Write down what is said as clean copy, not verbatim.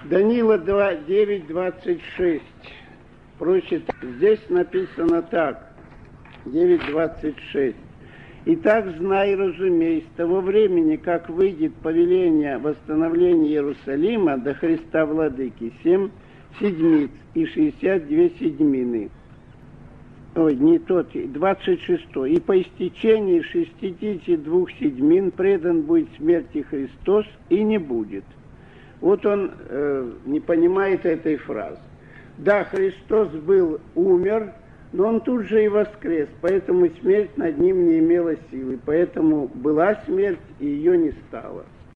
Данила 9:26 просит, здесь написано так, 9:26. «Итак, знай и разумей, с того времени, как выйдет повеление восстановления Иерусалима до Христа Владыки, 7 седмиц и 62 седьмины». Ой, не тот, 26. «И по истечении 62 седьмин предан будет смерти Христос, и не будет». Вот он не понимает этой фразы. Да, Христос умер, но он тут же и воскрес, поэтому смерть над ним не имела силы. Поэтому была смерть, и ее не стало.